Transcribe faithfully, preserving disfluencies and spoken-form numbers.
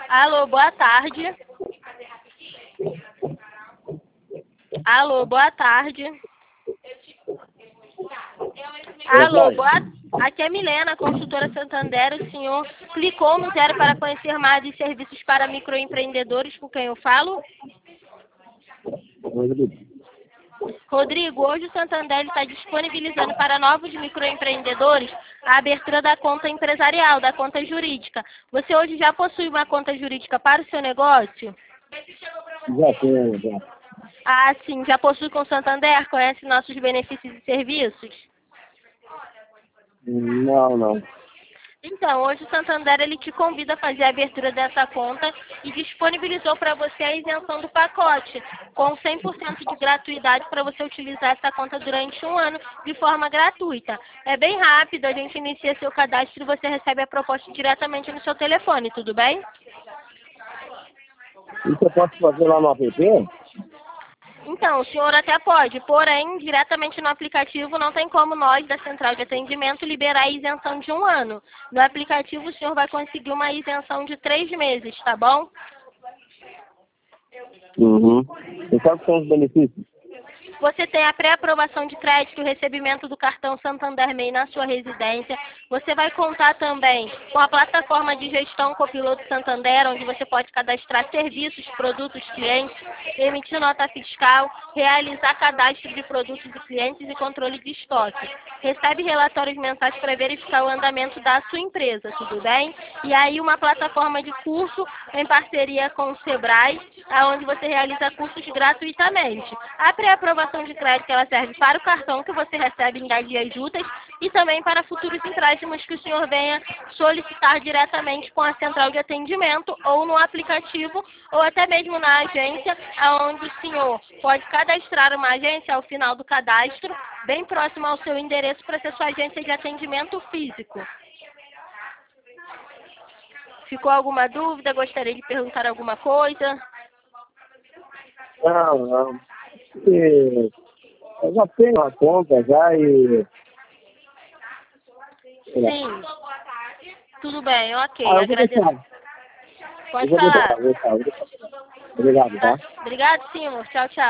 Alô, boa tarde. Alô, boa tarde. Alô, boa... Aqui é Milena, consultora Santander. O senhor clicou no zero para conhecer mais de serviços para microempreendedores, com quem eu falo? Rodrigo, hoje o Santander está disponibilizando para novos microempreendedores a abertura da conta empresarial, da conta jurídica. Você hoje já possui uma conta jurídica para o seu negócio? Já tenho, já. Ah, sim. Já possui com o Santander? Conhece nossos benefícios e serviços? Não, não. Então, hoje o Santander ele te convida a fazer a abertura dessa conta e disponibilizou para você a isenção do pacote, com cem por cento de gratuidade para você utilizar essa conta durante um ano de forma gratuita. É bem rápido, a gente inicia seu cadastro e você recebe a proposta diretamente no seu telefone, tudo bem? Isso eu posso fazer lá no app? Então, o senhor até pode, porém, diretamente no aplicativo não tem como nós, da central de atendimento, liberar a isenção de um ano. No aplicativo o senhor vai conseguir uma isenção de três meses, tá bom? Uhum. E quais são os benefícios? Você tem a pré-aprovação de crédito, o recebimento do cartão Santander M E I na sua residência. Você vai contar também com a plataforma de gestão Copiloto Santander, onde você pode cadastrar serviços, produtos, clientes, emitir nota fiscal, realizar cadastro de produtos e clientes e controle de estoque. Recebe relatórios mensais para verificar o andamento da sua empresa, tudo bem? E aí uma plataforma de curso em parceria com o Sebrae, onde você realiza cursos gratuitamente. A pré-aprovação de crédito ela serve para o cartão que você recebe em dez dias úteis e também para futuros empréstimos que o senhor venha solicitar diretamente com a central de atendimento ou no aplicativo ou até mesmo na agência, onde o senhor pode cadastrar uma agência ao final do cadastro, bem próximo ao seu endereço para ser sua agência de atendimento físico. Ficou alguma dúvida? Gostaria de perguntar alguma coisa? Não, não. E eu já tenho a conta já e... Sim. Tudo bem, ok. Ah, eu vou Agradeço. deixar. Pode Eu vou falar. deixar, vou deixar, vou deixar. Obrigado, tá? Obrigado, senhor. Tchau, tchau.